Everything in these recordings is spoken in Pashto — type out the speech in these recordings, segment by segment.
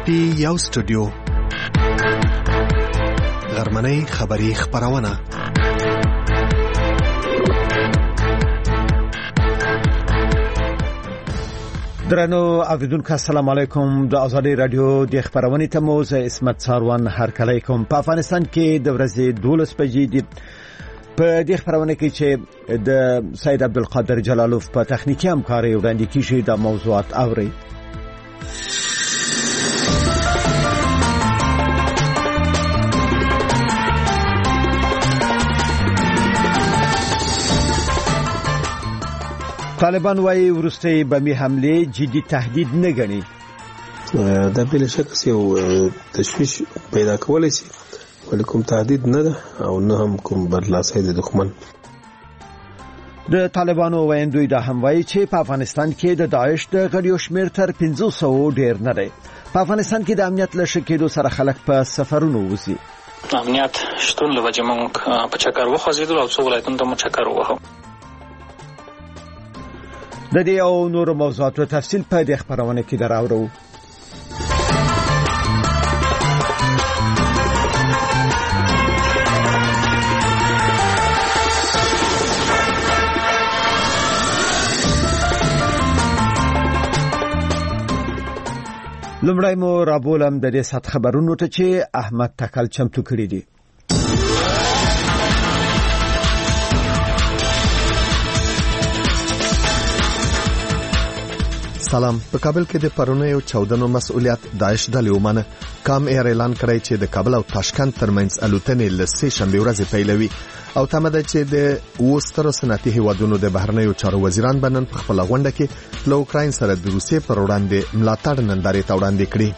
پی یو سټوډیو غرمنۍ خبری خبرونه درنو اوریدونکو السلام علیکم د ازادي رادیو د خبرونې ته مو زه اسمت ساروان هرکلی کوم. په افغانستان کې د ورځې 12 بجې دي. په دې خبرونه کې چې د سید عبدالقادر جلالوف په تخنیکی همکاري وړاندې کیږي د موضوعات اوري. طالبان وايي ورسته بمي حمله جدي تهدید نه ګڼي. دا بل شک یو تشویش پیدا کولای شي ولیکم تهدید نه ده او نه هم کوم برلاسي د دښمن. د طالبانو ویندوی دا هم وایي چې په افغانستان کې د داعش د غړیو شمیر تر 500 ډیر نه دی. په افغانستان کې د امنیت له شکېدو سره خلک په سفرونو وځي. امنیت شتون له وجه موږ په چکر وخوځېدل او څو ولایتونو ته مو چکر ووهو. د دې او نور موضوعاتو تفصیل په دې خبرونه کې دراوړو. لمړی مو رابولم د دې سات خبرونو ته چې احمد تکل چمتو کړی دی. سلام. په کابل کې د پرونیو چاودنو مسؤلیت داعش ډلې ومنه. کام ایر اعلان کړی چې د کابل او تاشکند ترمنځ الوتنې له سې شنبه ورځې پیلوي او تمه ده چې د وسترو صنعتي هیوادونو د بهرنیو چارو وزیران بنن په خپل غونډه کې له اوکراین سره د روسیې پر وړاندې ملاتړ نندارې ته وړاندې کړي.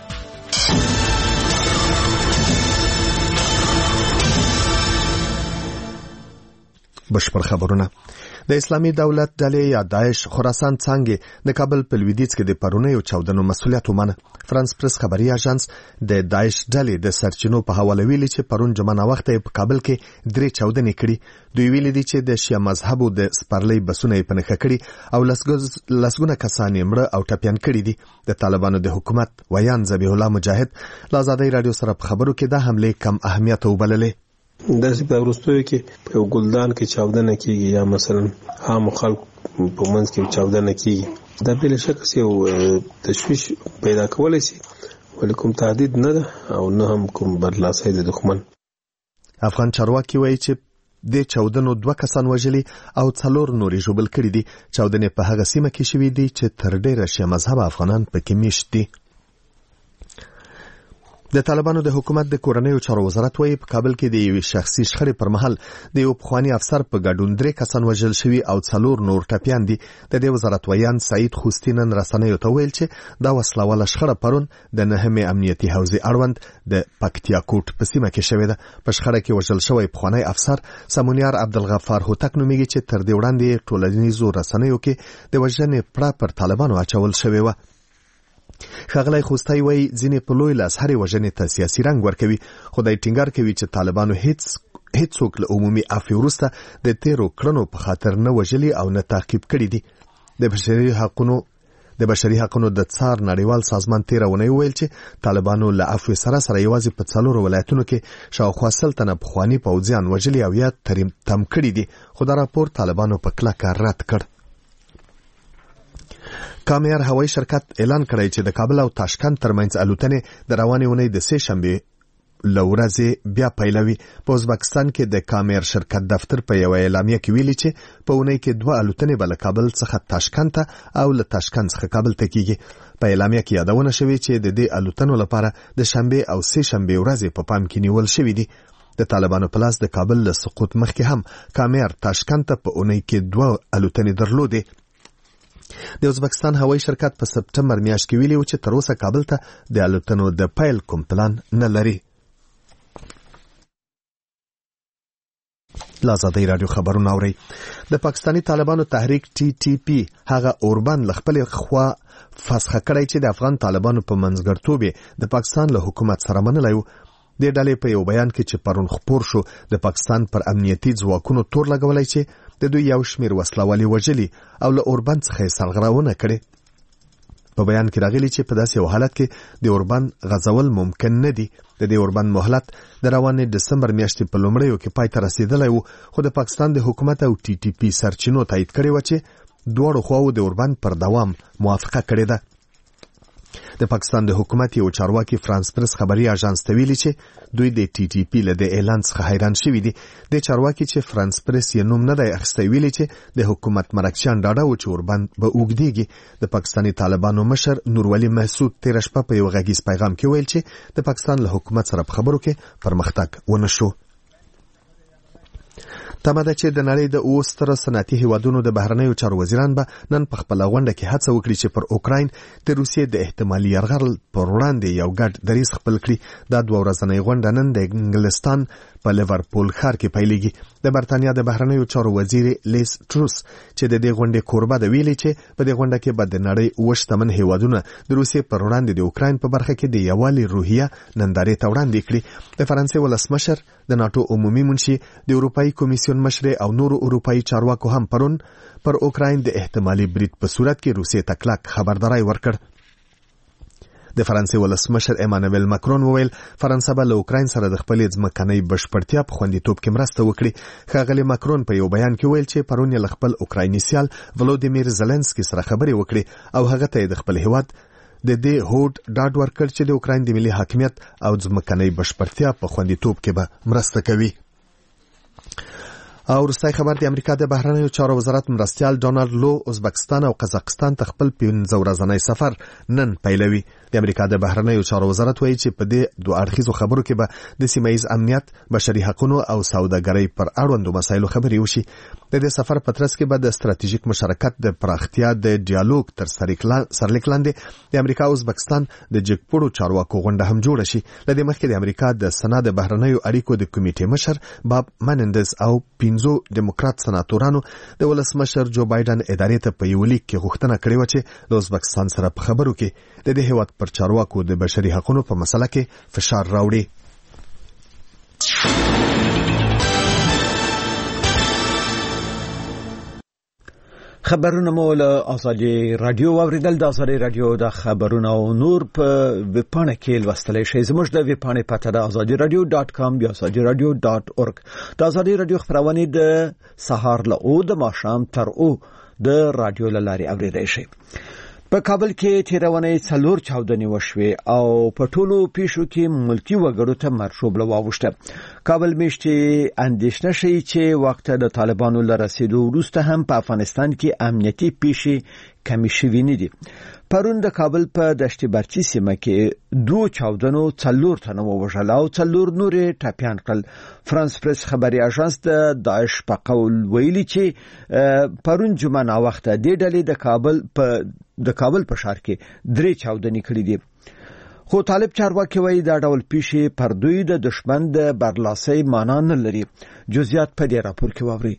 بشپړ خبرونه. د اسلامي دولت ډلې یا داعش خراسان څنګه د کابل په لویدیځ کې د پرونیو چاودنو مسؤلیت ومنه. فرانس پریس خبري اژانس د داعش ډلې د سرچینو په حواله ویلي چې پرون جمعه وخت په کابل کې 3 چاودنې کړي. دوی ویلي دي چې د شیعه مذهبو د سپارلۍ بسونه په نخښه کړي او لسګونه کسان یې مړه او ټپيان کړي دي. د طالبانو د حکومت ویان ذبیح الله مجاهد لا آزادۍ رادیو سره په خبرو کې د حمله کم اهمیت وبللې. داسې په وروستیو کې په ګلدان کې چاودنه کیږي یا مثلا عام خلک په منځ کې چاودنه کیږي. دا بل شک یو تشویش پیدا کولای شي ولیکم تهدید نه ده او نه هم کوم برلاسي د دښمن. افغان چارواکي وایي چې د چاودنو 2 کسان وژلي او 4 نورې ژوبل کړي دي. چاودنې په هغه سیمه کې شوې دي چې تر ډیره شیعه مذهب افغانان پکې میشت دي. د طالبانو د حکومت د کورنیو چارو وزارت وايي په کابل کې د یو شخصي شخړې پر مهال د یو پخوانی افسر په ګډون 3 کسان وژل شوي او 4 نور ټپيان دي. د دې وزارت ویان سعید خوستی نن رسنیو ته ویل چې دا وسلواله شخړه پرون د نهمې امنیتي حوزې اړوند د پکتیا کوټ په سیمه کې شوې ده. په شخړه کې وژل شوی پخوانی افسر سمونیار عبدالغفار هوتک نومیږي چې تر دې وړاندې ټولنیزو رسنیو کې د وژنې پړه پر طالبانو اچول شوې و. ښاغلی خوستی وایي ځینې په لوی لاس هرې وژنې ته سیاسي رنګ ورکوي. خو دی ټینګار کوي چې طالبانو هیڅوک له عمومي عفو وروسته د تیرو کړنو په خاطر نه وژلي او نه تعقیب کړي دي. د بشري حقونو د څار نړیوال سازمان تیرونه ویل چې طالبانو له عفو سره یوازې په 4 ولایتونو کې شاوخوا 100 تنه پخواني پوځیان وژلي او یا تم کړي دي. خو دا راپور طالبانو په کلکه رد کړ. کامیر هوایي شرکت اعلان کړی چې د کابل او تاشکند ترمنځ الوتنې د روانې اونۍ د سې شنبه لورځې بیا پیلوي. په ازبکستان کې د کامیر شرکت دفتر په یو اعلامیه کې ویلي چې په اونۍ کې 2 الوتنې بل کابل څخه تاشکند ته او له تاشکند څخه کابل ته کیږي. په اعلامیه کې یادونه شوې چې د دې الوتنو لپاره د شنبه او سې شنبه ورځې په پام کې نیول شوې دي. د طالبانو په لاس د کابل له سقوط مخکې هم کامیر تاشکند ته په اونۍ کې 2 الوتنې درلودې. د ازبکستان هوایي شرکت په سپټمبر میاشت کې ویلي و چې تر اوسه کابل ته د الوتنو د پیل کوم پلان نه لري. آزادۍ رادیو خبرونه اوري. د پاکستاني طالبانو تحریک TTP هغه اوربان ل خپل خوا فسخ کړی چې د افغان طالبانو په منځګړتوب د پاکستان له حکومت سره منلای و. د ډلې په یو بیان کې چې پرون خبر شو د پاکستان پر امنیتي ځواکونو تور لګولای چې د دوی یو شمیر وسلوالي وژلي او له اوربند څخه سرغړونه کړي. په بیان کې راغلی چې په داسې یو حالت کې د اوربان غځول ممکن نه دي. د دې اوربان مهلت د روانې دسمبر میاشتې په لومړیو کې پای ته رسیدلی و، خو د پاکستان د حکومت او ټي ټي پي سرچینو تایید کړې و چې دواړو خواو د اوربان پر دوام موافقه کړې ده. د پاکستان د حکومت یو چارواکي فرانس پرس خبري اژانس ته ویلي چې دوی د ټي ټي پي له د اعلان څخه حیران شوي دي. د چارواکي چې فرانس پرس یې نوم نه دی اخیستی ویلي چې د حکومت مرکچیان ډاډه و چې اوربان به اوږدېږي. د پاکستاني طالبانو مشر نورولي محسود تېره شپه په یو غږیز پیغام کې ویل چې د پاکستان له حکومت سره په خبرو کې پرمختګ ونه شو. تمه ده چې د نړۍ د 8 ستر صنعتي هیوادونو د بهرنیو چارو وزیران به نن په خپله غونډه کې هڅه وکړي چې پر اوکراین د روسیې د احتمالي یرغل پر وړاندې یو ګډ دریځ خپل کړي. دا 2 ورځنۍ غونډه نن د انګلستان په لیورپول ښار کې پیلېږي. د برتانیا د بهرنیو چارو وزیر لیس ټروس چې د دې غونډې کوربه ده ویلي چې په دې غونډه کې به د نړۍ 8 شتمن هیوادونه د روسیې پر وړاندې د اوکراین په برخه کې د یووالي روحیه نندارې ته وړاندې کړي. د فرانسې ولسمشر، د ناټو عمومي منشي، د اروپایي کمیسیون مشر او نورو اروپایي چارواکو هم پرون پر اوکراین د احتمالي برید په صورت کې روسیې ته کلک خبرداری ورکړ. د فرانسې ولسمشر ایمانوئل ماکرون وویل فرانسه به له اوکراین سره د خپلې ځمکنۍ بشپړتیا په خوندیتوب کې مرسته وکړي. ښاغلي ماکرون په یو بیان کې ویل چې پرون یې له خپل اوکرایني سیال ولودیمیر زلنسکي سره خبرې وکړي او هغه ته د خپل هیواد د دې هوډ ډاډ ورکړ چې د اوکراین د ملي حاکمیت او ځمکنۍ بشپړتیا په خوندیتوب کې به مرسته کوي. او وروستی خبر د امریکا د بهرنیو چارو وزارت مرستیال ډونالد لو ازبکستان او قزاقستان ته خپل 15 ورځنی سفر نن پیلوي. د امریکا د بهرنیو چارو وزارت وایي چې په دې 2 اړخیزو خبرو کې به د سیمه‌ییز امنیت، بشري حقوقو او سوداګرۍ پر اړوندو مسایلو خبرې وشي. د دې سفر په ترڅ کې به د ستراتیژیک مشارکت د پراختیا د ډیالوګ تر سرلیک لاندې د امریکا او ازبکستان د جګپوړو چارواکو غونډه هم جوړه شي. له دې مخکې د امریکا د سنا د بهرنیو اړیکو د کمیټې مشر باب منندز او 15 ډیموکرات سناتورانو د ولسمشر جو بایدن ادارې ته په یو لیک کې غوښتنه کړې و چې د ازبکستان سره په خبرو کې د دې هیواد پر چارواکو د بشري حقوقو په مسله کې فشار راوړي. خبرونه مو له آزادي رادیو واوریدل. د آزادي رادیو د خبرونه او نور په ویبپاڼه کې لوستلی شئ. زموږ د ویبپاڼې پته د azadiradio.com یا azadiradio.org. د آزادي رادیو خبرونه د سهار له او د ماښام تر او د رادیو له لارې اوریدای شئ. په کابل کې تیرونې 4 چاودنې وشوې او په ټولو پیښو کې ملکی وګړو ته مرشوبله واوښته. کابل میشتي اندېښنه شي چې وخت د طالبانو له رسیدو وروسته هم په افغانستان کې امنیتي پیښې کمی شوې نه دي. پرون د کابل په دشت برچی سیمه کې 2 چاودنو 4 تنه ووژل او 4 نورې ټاپیان کړل. فرانس پرس خبري اژانس د داعش په قول ویلي چې پرون جمعه نا وخت د ډلې د کابل په ښار کې 3 چاودنې کړې دي. خو طالب چارواکي وایي دا ډول پیښې پر دوی د دشمن د برلاسۍ معنا نه لري. جزئیات په دې راپور کې واورئ.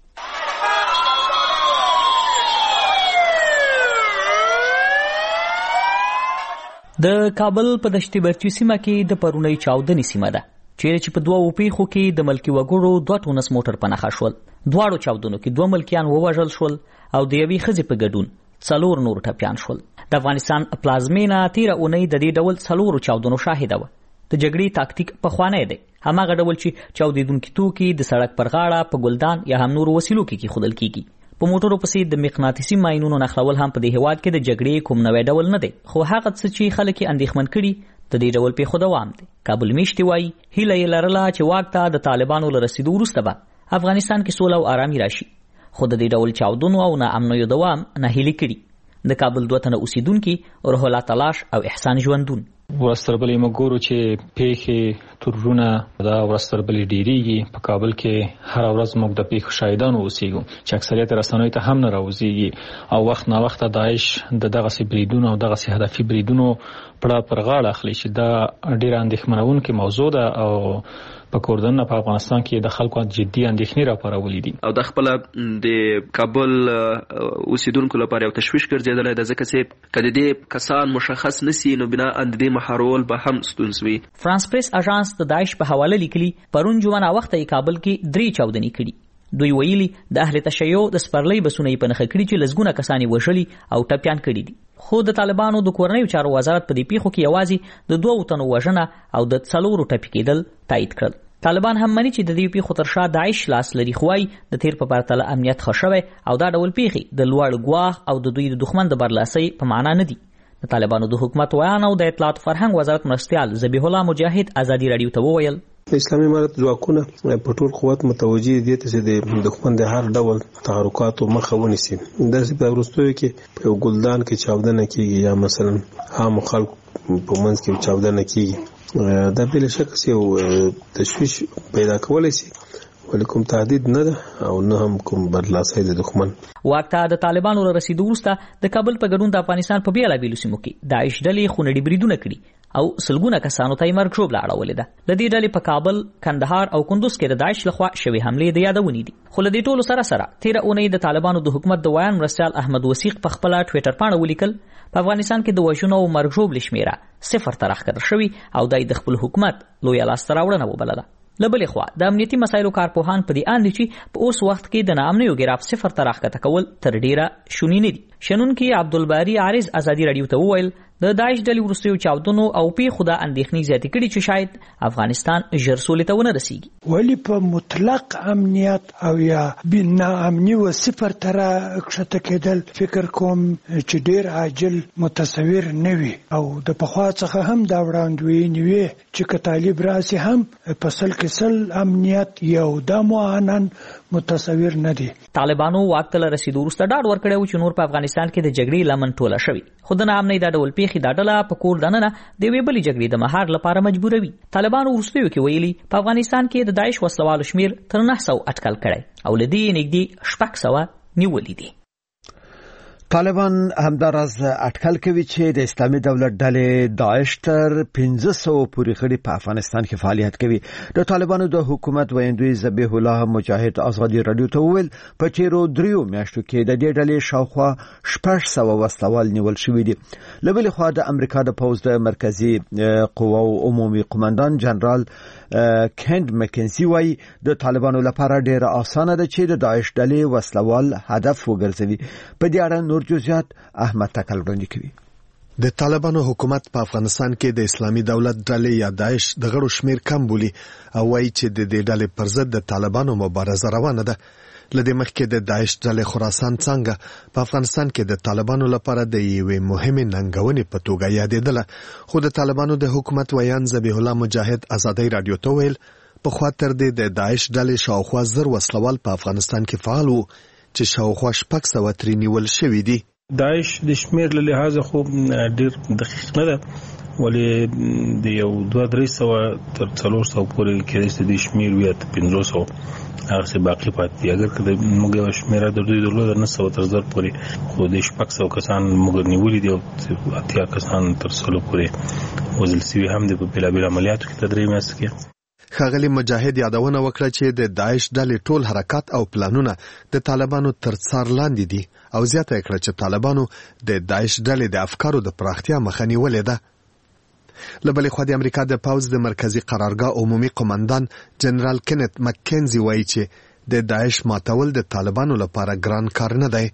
د کابل په دشت برچی سیمه کې د پرونی چاودنې سیمه ده چې په 2 پیښو کې د ملکی وګړو 2 ټونس موټر په نښه شول. دواړو چاودنو کې 2 ملکیان ووژل شول او د یوې ښځې په ګډون 4 نور ټپیان شول. د افغانستان پلازمینه تیره اونۍ د دې ډول 4 چاودنو شاهده وه. د جګړې تاکتیک په خوانی دی، هماغه ډول چې چاودیدونکي توکي د سړک پر غاړه په ګلدان یا هم نورو وسیلو کې خودل کیږي. په موټرو پسې د مقناطیسي ماینونو نښلول هم په دې هیواد کې د جګړې کوم نوې ډول نه دی، خو هغه څه چې خلک یې اندېښمن کړي د دې ډول پیښو دوام دی. کابل میشتي وایي هیله یې لرله چې واک ته د طالبانو له رسیدو وروسته به افغانستان کې سوله او آرامي راشي، خو د دې ډول چاودنو او ناامنیو دوام ناهیلي کړي. د کابل 2 تنه اوسیدونکي روح الله تلاش او احسان ژوندون ورستربلې مګورو چې پیښې ترونه دا ورستربلې ډیریږي. په کابل کې هر ورځ موږ د پیښو شاهدانو اوسېږو چې اکثریت رسنیو ته هم نه راوځي او وخت نا وخت داعش دغه سي بریدونو او دغه سي هدفي بریدونو پر غاړه اخلي چې دا ډیره اندېښمنونکې موضوع ده او په کوردن په افغانستان کې د خلکو جدي اندېښنې راپارولې دي او د خپل د کابل اوسیدونکو لپاره یو تشویش ګرځیدل د ځکه چې کله دې کسان مشخص نسی نو بنا اند دې محرول به هم ستونزوي. فرانس پریس اژانس د داعش په حواله لیکلي پرون جمعه وخت یې کابل کې 3 چاودنې کړي. دوی ویلي د اهل تشیع د سپرلۍ بسونه په نخښه کړي چې لزګونه کسانی وژلي او ټپیان کړي دي. خو د طالبانو د کورنیو چارو وزارت په دې پیښو کې یوازې د 2 تنو وژنه او د 4 ټپي کېدل تایید کړل. طالبان هم مني چې د دې پیښو تر شا داعش لاس لري، خوای د تیر په پرتله امنیت ښه شوی او دا ډول پیښې د لوړ ګواښ او د دوی د دښمن د برلاسۍ په معنا نه دي. د طالبانو د حکومت ویان او د اطلاعات فرهنګ وزارت مرستیال ذبیح الله مجاهد ازادي رادیو ته وویل اسلامي امارت ځواکونه په ټول قوت متوجي دي چې د دښمن د هر ډول تحرکاتو مخه ونیسي. داسې په وروستیو کې په ګلدان کې چاودنه کیږي یا مثلا عام خلک په منځ کې چاودنه کیږي، دا بل شک یو تشویش پیدا کولای شي، ولیکم تهدید نه ده او نه هم کوم برلاسي د دښمن. واکته د طالبانو له رسیدو وروسته د کابل په ګډون د افغانستان په بیلابیلو سیمو کې داعش ډلې خونړي بریدونه کړي او سلګونه کسانو ته مرګ ژوبله اړولې ده. د دې ډلې په کابل، کندهار او کندوز کې د داعش لخوا شوې حملې د یادونې دي. خو له دې ټولو سره تیر اونۍ د طالبانو د حکومت د ویان مرستیال احمد وثیق په خپل ټوئیټر باندې ولیکل په افغانستان کې د وژنو او مرګ ژوبلې شمیره 0 ته راښکته شوې او دای د خپل حکومت لوی لاسته راوړنه وبلله. لبلې خوا د امنیتي مسایلو کارپوهان په دې اند چې په اوس وخت کې د ناامنیو ګراف 0 ته راښکته کول تر ډیره شونی نه دي. شنونکي عبدالباری عارض ازادي رادیو ته وویل د داعش ډلې وروستیو چاودنو او پیښو د اندېښنې زیاتې کړي چې شاید افغانستان ژر سولې ته ونه رسیږي. ولی په مطلق امنیت او یا ناامني و 0 ته راښکته کېدل فکر کوم چې ډیر عاجل متصور نه وي او د پخوا څخه هم دا وړاندوینې وي چې که طالب راسي هم په سل کې سل امنیت یو د معانن متصور نه دي. طالبانو واک ته رسیدو وروسته ډاډ ورکړی چې نور په افغانستان کې د جګړې لمن ټوله شوی، خو د ناامنۍ دا ډول پیښې دا ډله په کور دننه د یوې بلې جګړې د مهار لپاره مجبوروي. طالبانو وروستیو کې ویلي په افغانستان کې د داعش وسلوالو شمیر تر 900 اټکل کړی او له دې نږدې 600 نیولې دي. طالبان همداراز اټکل کوي چې د اسلامي دولت ډلې داعش تر 1500 پورې غړي په افغانستان کې فعالیت کوي. د طالبانو د حکومت ویاندوی ذبیح الله مجاهد ازادي رادیو ته وویل په تیرو 3 میاشتو کې د دې ډلې شاوخوا 600 وسلوال نیول شوي دي. لبل خو د امریکا د پوز د مرکزی قواو عمومي قومندان جنرال کند مکنسی وایي د طالبانو لپاره ډیره اسانه ده چې د داعش ډلې وسلوال هدف وګرځوي. په دې اړه نور جزئیات احمد تکل وړاندې کوي. د طالبانو حکومت په افغانستان کې د اسلامي دولت ډلې یا داعش د غړو شمیر کم بولي او وایي چې د دې ډلې پر ضد د طالبانو مبارزه روانه ده. لدې مخکې د داعش ډلې خراسان څنګه په افغانستان کې د طالبانو لپاره د یوې مهمه ننګونې په توګه یادېدله، خو د طالبانو د حکومت ویان ذبیح الله مجاهد ازادي رادیو ته ویل په خاطر د داعش ډلې شاوخوا 1000 وسلوال په افغانستان کې فعال وو چې شاوخوا 600 ترې نیول شوي دي. داعش د شمیر له لحاظه خو ډیر دقیق نه ده، ولې د یو 200-300 تر 400 پورې کې د شمیر ویا 500 هغه څه باقی پاتې دي. اگر کله موږ شمیره د دوی د 900 تر 1000 پورې خو د 600 کسان موږ نیولې دي او 80 کسان تر 100 پورې وزل سوي هم د بلابل عملیاتو کې تدریب میاست کې. ښاغلي مجاهد یادونه وکړه چې د داعش ډلې ټول حرکات او پلانونه د طالبانو تر څار لاندې دي او زیاته کړه چې طالبانو د داعش ډلې د افکارو د پراختیا مخه نیولې ده. لبلې خو د امریکا د پوز د مرکزی قرارګاه عمومي قومندان جنرال کینت مکنزي وایي چې د داعش ماتول د طالبانو لپاره ګران کار نه دی.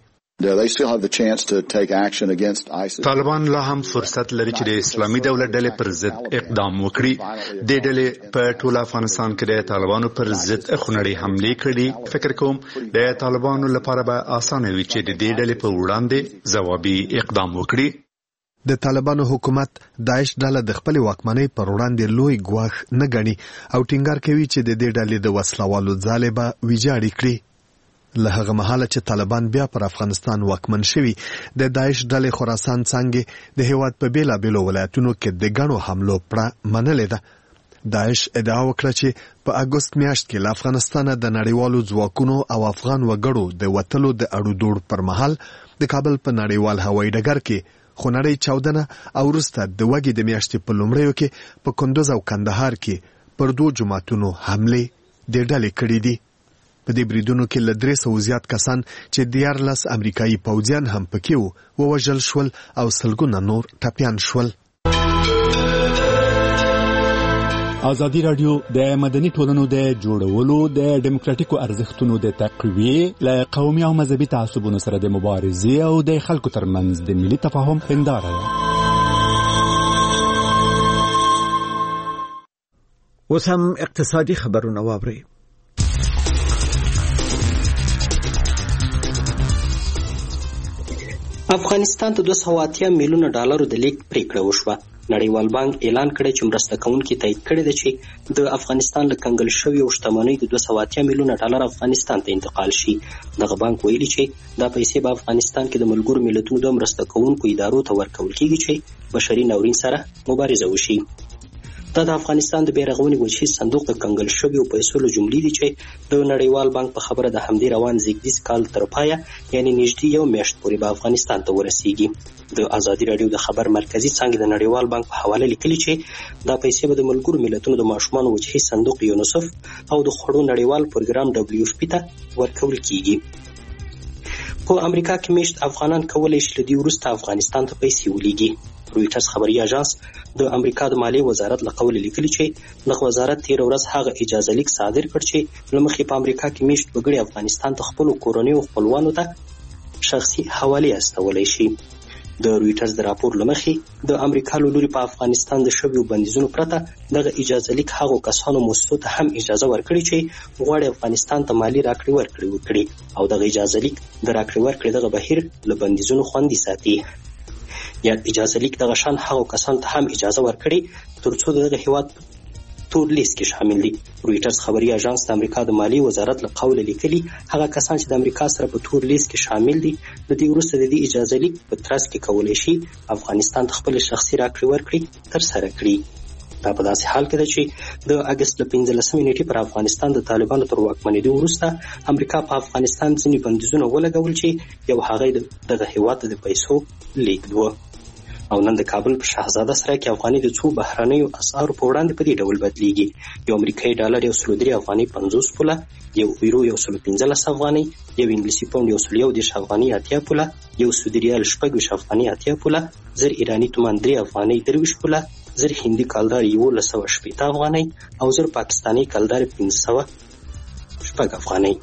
طالبان لا هم فرصت لري چې د اسلامي دولت ډلې پر ضد اقدام وکړي. د ډلې په ټول افغانستان کې د طالبانو پر ضد خونړۍ حملې کړي. فکر کوم د طالبانو لپاره به اسانه وي چې د دې ډلې په وړاندې ځوابي اقدام وکړي. د طالبانو حکومت داعش ډله د خپل واکمنۍ پر وړاندې لوی ګواښ نه ګڼي او ټینګار کوي چې د دې ډلې د وسلوالو ځالې به ویجاړې کړي. له هغه مهاله چې طالبان بیا پر افغانستان واکمن شوي، د داعش ډلې خراسان څنګه د هیواد په بیلابیلو ولایتونو کې د ګڼو حملو پړه منلې ده. داعش ادعا وکړه چې په اګوست میاشت کې له افغانستانه د نړیوالو ځواکونو او افغان وګړو د وتلو د اړو دوړ پر مهال د کابل په نړیوال هوایي ډګر کې خونړۍ چاودنه او وروسته د وګړي د میاشتې په لومړیو کې په کندوز او کندهار کې پر 2 جماعتونو حملې د ډلې کړې دي. په دې بریدونو کې له 300 زیات کسان چې 14 امریکایي پوځیان هم پکې ووژل شول او سلګونه نور ټپیان شول. ازادي رادیو د مدني ټولنو د جوړولو د ډیموکراتیکو ارزښتونو د تقویې له قومي او مذهبي تعصبونو سره د مبارزې او د خلکو ترمنځ د ملي تفاهم هنداره ده. اوس هم اقتصادي خبرونه واورئ. افغانستان ته 280 میلیونه ډالرو د لیږد پریکړه وشوه. نړیوال بانک اعلان کړی چې مرسته کوونکي تایید کړی دی چې د افغانستان له کنګل شویو شتمنۍ د 280 میلیونه ډالر افغانستان ته انتقال شي. دغه بانک ویلي چې دا پیسې په افغانستان کې د ملګرو ملتونو د مرسته کوونکو ادارو ته ورکول کیږي چې بشري ناورین سره مبارزه وشي. دا د افغانستان د بیرغونی وجهي صندوق د کنګل شویو پیسو له جملې دي چې د نړیوال بانک په خبره د همدې روان زیږدیز کال تر پایه یعنی نږدې یو میاشت پورې به افغانستان ته ورسیږي. د ازادي رادیو د خبر مرکزی څنګه د نړیوال بانک په حواله لیکلي چې دا پیسې به د ملګرو ملتونو د ماشومان وجهي صندوق یونیسف او د خوړو نړیوال پروګرام WFP ته ورکول کیږي. په امریکا کې میشت افغانان کولای شي لدی وروسته افغانستان ته پیسې ولېږي. رویټرز خبري اژانس د امریکا د مالیې وزارت له قوله لیکلي چې دغه وزارت تیر ورځ هغه اجازه لیک صادر کړ چې لمخې په امریکا کې میشت وګړي افغانستان ته خپل کورنۍ او خپلوانو ته شخصي حواله استولای شي. د رویټرز د راپور لمخې د امریکا له لوري په افغانستان د شویو بندیزونو پرته دغه اجازه لیک هغه کسانو مؤسسو ته هم اجازه ورکړي چې غواړي افغانستان ته مالی راکړې ورکړي وکړي او دغه اجازه لیک د راکړې ورکړې دغه بهیر له بندیزونو خوندي ساتي. یا اجازه لیک دغه شان هغه کسان ته هم اجازه ورکړي ترڅو دغه هیواد تور لیست کې شامل دي. رویټرز خبري اژانس د امریکا د مالی وزارت له قوله لیکلي هغه کسان چې د امریکا سره په تور لیست کې شامل دي د دې وروسته د دې اجازه لیک په ترڅ کې کولای شي افغانستان ته خپل شخصي راکړې ورکړي تر سره کړي. دا په داسې حال کې ده چې د اگست له 15 نیټې پر افغانستان د طالبانو تر واکمنېدو وروسته امریکا په افغانستان ځینې بندیزونه ولګول چې یو هغه دغه هیواد د پیسو لیږد و. او نن د کابل په شاهزاده سره کې افغاني د څو بهرنیو اسعارو په وړاندې په دې ډول بدلیږي. یو امریکایي ډالر 103 افغاني 50 پوله، یو یورو 115 افغاني، یو انګلیسي پاوند 110 افغاني 80 پوله، یو سعودي ریال 6 افغاني 80 پوله، زر ایرانی تومان 3 افغاني 23 پوله، زر هندي کالدار 1180 افغاني او زر پاکستاني کالدار 500 افغاني.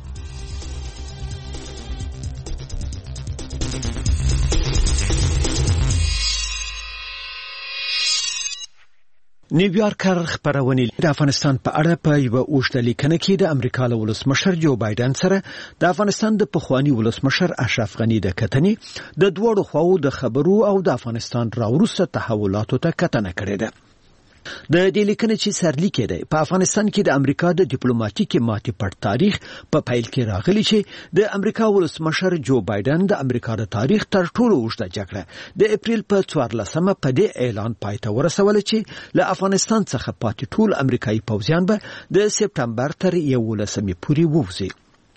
نیویارکر خبرونه د افغانستان په اړه په یو اوږده لیکنه کې د امریکا له ولسمشر جو بایدن سره د افغانستان د پخوانی ولسمشر اشرف غنی د کتنې د دوړو خواو د خبرو او د افغانستان راوروسته تحولاتو ته کتنه کړې ده. د دې لیکنې چې سرلیک دی په افغانستان کې د امریکا د ډیپلوماټیکي ماتې پټ تاریخ په پیل کې راغلی چې د امریکا ولسمشر جو بایدن د امریکا د تاریخ تر ټولو اوږده جګړه د اپریل په 14مه په دې اعلان پای ته ورسول چې له افغانستان څخه پاتې ټول امریکایي پوځیان به د سپتمبر تر 11مې پورې ووځي.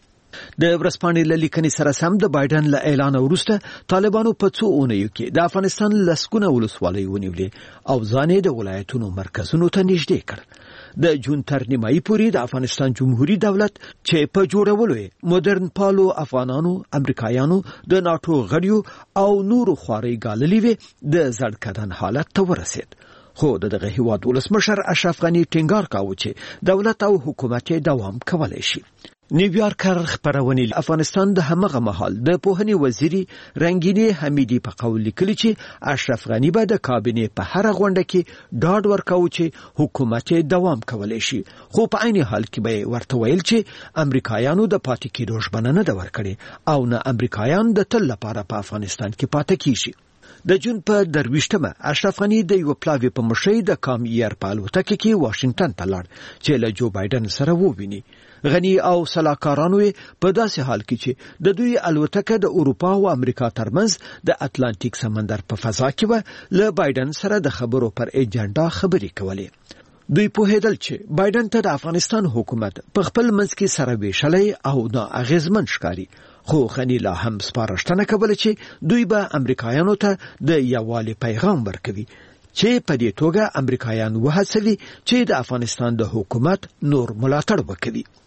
د ورځپاڼې له لیکنې سره سم د بایدن له اعلان وروسته طالبانو په څو اونیو کې د افغانستان لسګونه ولسوالۍ ونیولې او ځان د ولایتونو مرکزونو ته نږدې کړ. د جون تر نیمایي پورې د افغانستان جمهوریت دولت چې په جوړولو یې مدرن پالو افغانانو، امریکایانو، د ناتو غړیو او نورو خواري ګاللې وي د زړکدن حالت ته ورسید. خو دغه هیواد ولسمشر اشرف غنی ټینګار کاوه چې دولت او حکومت دوام کولای شي. نیویارکر خبرونه افغانستان د همغه مهال د پوهنې وزیری رنگینی حمیدی په قول لیکلی چې اشرف غنی به د کابینې په هر غونډه کې ډاډ ورکاوه چې حکومت دوام کولای شي، خو په عین حال کې به ورته ویل چې امریکایانو د پاتې کېدو ژمنه نه ده ورکړې او نه امریکایان د تل لپاره په افغانستان کې پاتې کیږي. د جون په 23مه اشرف غنی د یو پلاوی په مشرۍ د کام ایر په الوتکه کې واشنگټن ته لاړ چې له جو بایدن سره وویني. غنی او سلاکارانو په داسې حال کې چې د دوی الوتکه د اروپا او امریکا ترمنځ د اتلانتیک سمندر په فضا کې و له بایدن سره د خبرو پر ایجنډا خبرې کولې. دوی په هدل چې بایدن ته د افغانستان حکومت په خپل منځ کې سره ویشلې او نا اغیزمن ښکاري، خو غنی لا هم سپارښتنه کوله چې دوی به امریکایانو ته د یووالي پیغام ورکوي چې په دې توګه امریکایان وهڅوي چې د افغانستان د حکومت نور ملاتړ وکړي.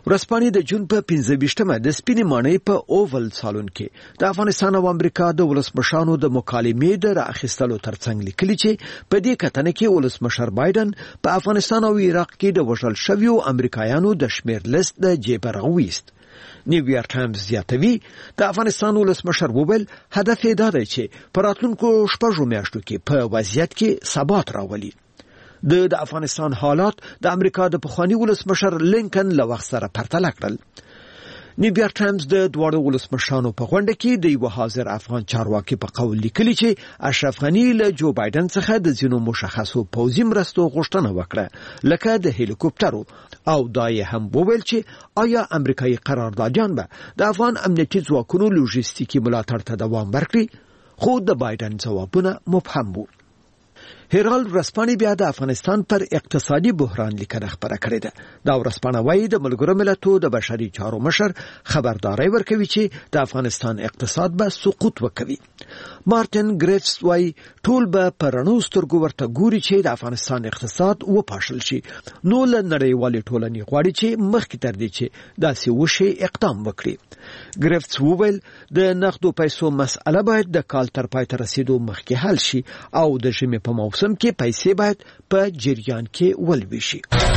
ورځپاڼې د جون په 15مه د سپینې ماڼۍ په اوول سالون کې د افغانستان او امریکا د ولسمشرانو د مکالمې د راخیستلو ترڅنګ لیکلي چې په دې کتنه کې ولسمشر بایدن په افغانستان او عراق کې د وژل شویو امریکایانو د شمیر لیست د جیبه راوویست. نیویارک ټایمز زیاتوي د افغانستان ولسمشر وویل هدف یې دا دی چې په راتلونکو 6 میاشتو کې په وضعیت کې ثبات راولي. د افغانستان حالات د امریکا د پخوانی ولسمشر لینکن له وخت سره پرتله کړل. نیویارک ټایمز د دواړو ولسمشرانو په غونډه کې د یو حاضر افغان چارواکي په قول لیکلي چې اشرف غنی له جو بایدن څخه د ځینو مشخصو پوځي مرستو غوښتنه وکړه لکه د هلیکوپټرو او دا یې هم وویل چې آیا امریکایي قراردادیان به د افغان امنیتي ځواکونو لوژستیکي ملاتړ ته دوام ورکړي، خو د بایدن ځوابونه مبهم وو. هرالد ورځپاڼې بیا د افغانستان پر اقتصادي بحران لیکنه خپره کړې ده. دا ورځپاڼه وايي د ملګرو ملتونو د بشري چارو مشر خبرداري ورکوي چې د افغانستان اقتصاد به سقوط وکوي. مارټن ګریفس وايي ټول به پرانو سترګو ورته ګوري چې د افغانستان اقتصاد وپاشل شي، نو له نړیوالې ټولنې غواړي چې مخکې تر دې چې داسې وشي اقدام وکړي. ګریفس وویل د نقدو پیسو مسأله باید د کال تر پای ته رسیدو مخکې حل شي او د ژمي په موسم کې پیسې باید په جریان کې ولوي شي.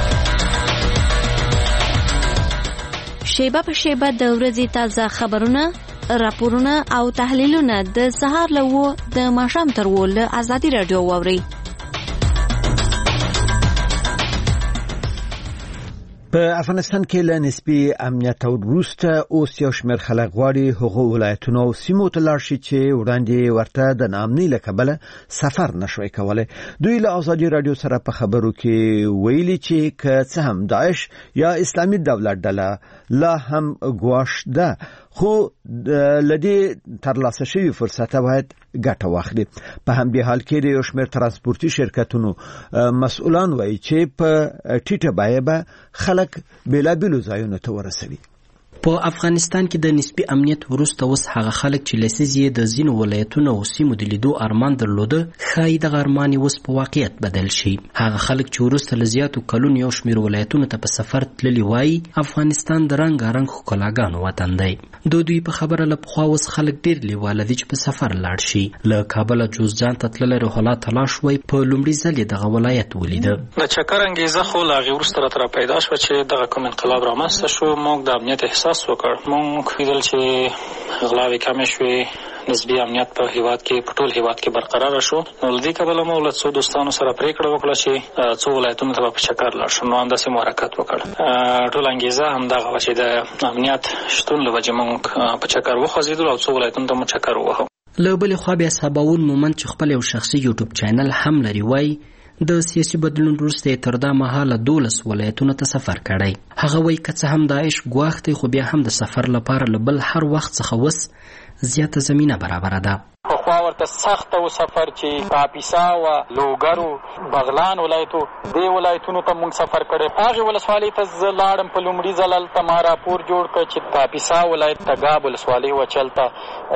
شیبه په شیبه د ورځې تازه خبرونه، راپورونه او تحلیلونه د سهار له 9 د ماښام تر 10 له آزادي رادیو واورئ. په افغانستان کې له نسبي امنیت او وروسته اوس یو شمېر خلک غواړي هغو ولایتونو او سیمو ته لاړ شي چې وړاندې ورته د ناامنۍ له کبله سفر نشوی کولی. دوی له آزادي رادیو سره په خبرو کې ویلي چې که څه هم داعش یا اسلامي دولت ډله لا هم ګواښ ده، خو لدې ترلاسه شوی فرصت باید ګټه واخلي. په همدې حال کې د یو شمېر ترانسپورتي شرکتونو مسؤلان وایي چې په ټیټه بیه به خلک بیلابیلو ځایونو ته ورسوي. په افغانستان کې د نسبی امنیت وروسته اوس هغه خلک چې لسیزې د ځینو ولایتونو او سیمو د لیدو ارمان درلوده، ښایي دغه ارمان یې اوس په واقعیت بدل شي. هغه خلک چې وروسته له زیاتو کلونو یو شمېر ولایتونو ته په سفر تللي وایي افغانستان د رنګارنګ ښکلاګانو وطن دی. دوی په خبره له پخوا اوس خلک ډېر لیواله دي چې په سفر لاړ شي. له کابله جوزجان ته تللی روح الله تلاش وایي په لومړي ځل یې دغه ولایت ولیده. د چکر انګیزه خو له هغې وروسته راته راپیدا شوه چې دغه کوم انقلاب رامنځته شو. موږ د امنیت احساس وکړ. موږ لیدل چې غلاوې کمې شوې، نسبي امنیت په هیواد کې په ټول هیواد کې برقرار شو. نو له دې کبله مو له څو دوستانو سره پریکړه وکړه چې څو ولایتونو ته په چکر لاړ شو. نو همداسې مو حرکت وکړ. ټول انګیزه همدغه وه چې د امنیت شتون له وجې موږ په چکر وخوځېدلو او څو ولایتونو ته مو چکر ووهو. له بلې خوا بیا سباول مومند چې خپل یو شخصي یوټیوب چینل هم لري وایي د سیاسي بدلون وروسته یې تر دا مهاله 12 ولایتونو ته سفر کړی. هغه وایي که څه هم داعش ګواښ دی، خو بیا هم د سفر لپاره له بل هر وخت څخه اوس زیاته زمینه برابره ده. پخوا ورته سخته و سفر چې کاپیسا و لوګرو بغلان ولایتو دې ولایتونو ته مونږ سفر کړی. هغې ولسوالۍ ته زه لاړم په لومړي ځل هلته ما راپور جوړ کړ چې کاپیسا ولایت تګاب ولسوالۍ وه چې هلته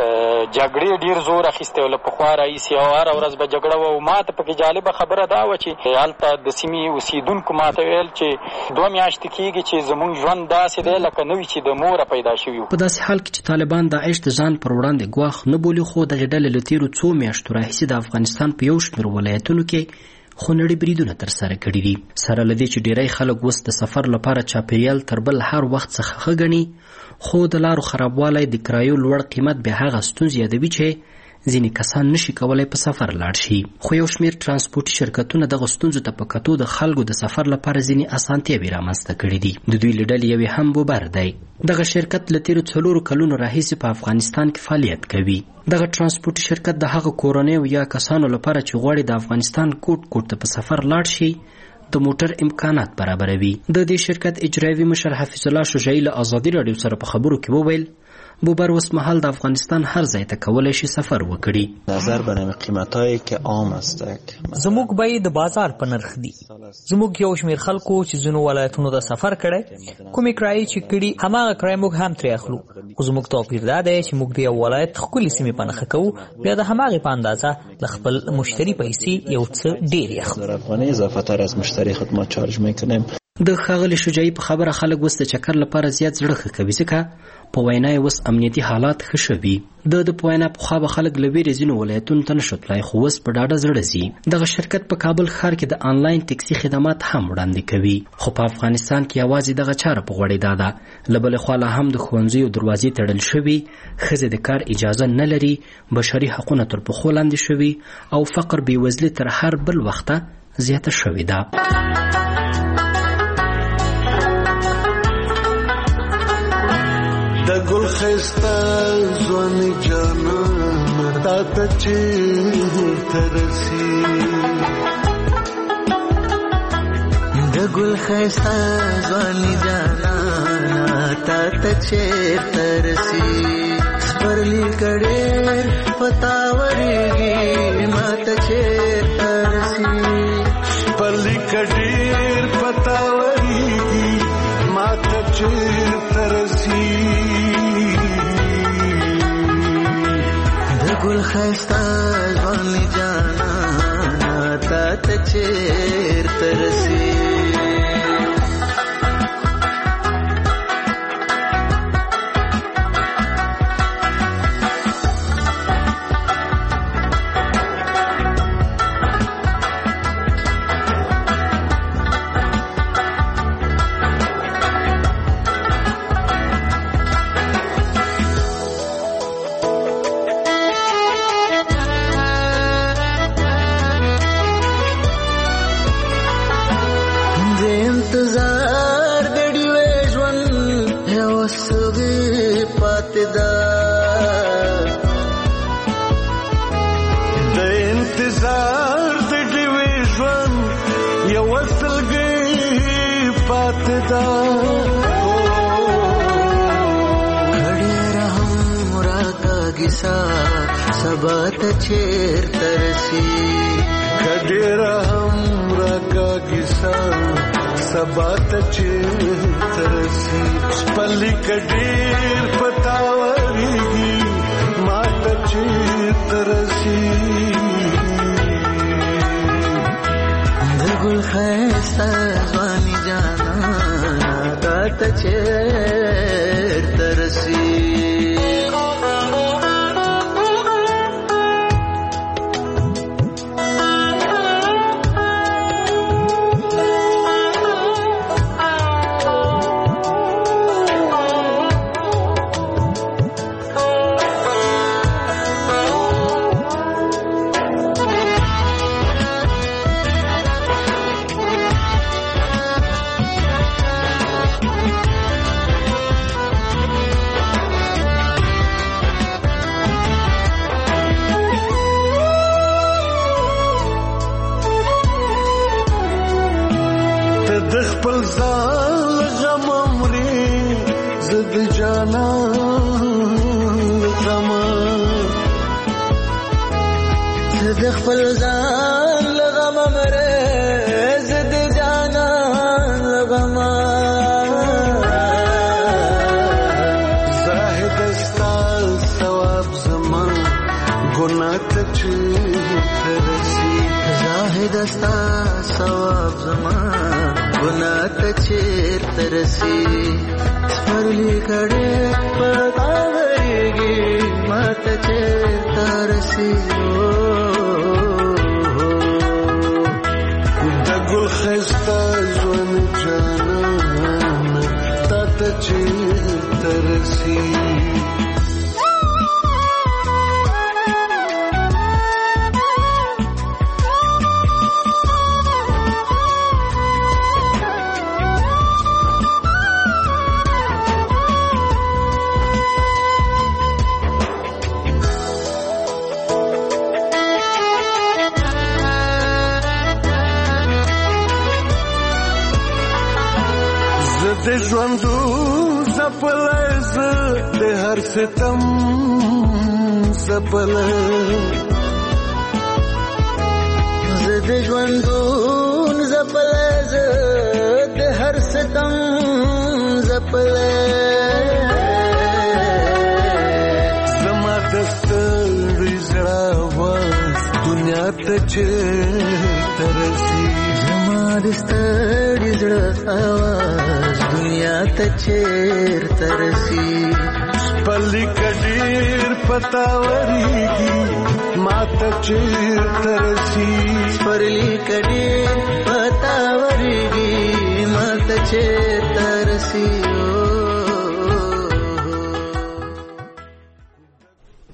جګړې ډېر زور اخیستی و له پخوا راهیسې او هره ورځ به جګړه وه. او ما ته پکې جالبه خبره دا وه چې هلته د سیمې اوسېدونکو ما ته ویل چې 2 میاشتې کېږي چې زموږ ژوند داسې دی لکه نه وي چې د موره پیدا شوي وو. په داسې حال کې چې طالبان داعش د ځان پر وړاندې ګواښ نه بولي، خو دغې ډلې له تېرو څو میاشتو راهیسې د افغانستان په یو شمېر ولایتونو کې خونړي بریدونه ترسره کړي دي. سره له دې چې ډېری خلک اوس د سفر لپاره چاپېریال تر بل هر وخت څخه ښه ګڼي، خو د لارو خرابوالی د کرایو لوړ قیمت بیا هغه ستونزې یادوي چې ځینې کسان نشي کولای په سفر لاړ شي. خو یو شمېر ترانسپورتي شرکتونه دغه ستونزو ته په کتو د خلکو د سفر لپاره ځینې اسانتیاوې رامنځته کړي دي. د دوی له ډلې یوې هم بوبر دی. دغه شرکت له تېرو 4 کلونو راهیسې په افغانستان کې فعالیت کوي. دغه ترانسپورتي شرکت د هغه کورنیو یا کسانو لپاره چې غواړي د افغانستان کوټ ته په سفر لاړ شي د موټر امکانات برابروي. د دې شرکت اجرایوي مشر حفیظ الله شجاعي له آزادي رادیو سره په خبرو کې وویل بوبر اوس مهال د افغانستان هر ځای ته کولی شي سفر وکړي. نظر به نرخ قیمتایی که عام است زموږ بیې د بازار په نرخ دي. زموږ یو شمېر خلکو چې ځینو ولایتونو ته سفر کړی، کومې کرایې چې کړي هماغه کرایه موږ هم ترې اخلو. خو زموږ توپیر دا دی چې موږ د یو ولایت ښکلې سیمې په نښه کوو، بیا د هماغې په اندازه له خپل مشتري پیسې یو څه ډېرې اخلو. افغانی اضافه تر از مشتری خود ما چارج میکنیم. د ښاغلي شجاعي په خبره خلک اوس د چکر لپاره زیات زړه ښه کوي، ځکه په وینا یې اوس امنیتي حالات ښه شوي. د په وینا پخوا به خلک له ویرې ځینو ولایتونو ته نشو تلای، خو اوس په ډاډه زړه ځي. دغه شرکت په کابل ښار کې د آنلاین ټکسي خدمات هم وړاندې کوي. خو په افغانستان کې یوازې دغه چاره په غوړېدا ده. له بلې خوا لا هم د ښوونځیو دروازې تړل شوي، ښځې د کار اجازه نه لري، بشري حقونه تر پښو لاندې شوي او فقر بېوزلي تر هر بل وخته زیاته شوې ده. د ګل خسته ځواني جانان تا ته چیرته رسي، د ګل خسته ځواني جانان تا ته چیرته رسي، سپرلی کډېر پتاورېږي ما ته چیرته رسي، سپرلی کډېر پتاورېږي ما ته چیرته رسي، ګل خسته ځواني جانا تا ته چیرته رسي. سبا ته چیرته رسي، کډېر هم راکاږي سبا ته چیرته رسي، سپرلی کډېر پتاورېږي ما ته چیرته رسي، د ګل ښایسته ځواني جانا تا ته چیرته رسي. ستم سپل زد ژوندون زپل زد هر ستم زپل زما دستړي زړه واس دنیا ته چیرته رسي، زما د ستړي زړه आवाज دنیا ته چیرته رسي پلی کډیر پتاوريږي ماته چیرته رسي پلی کډیر پتاوريږي ماته چیرته رسي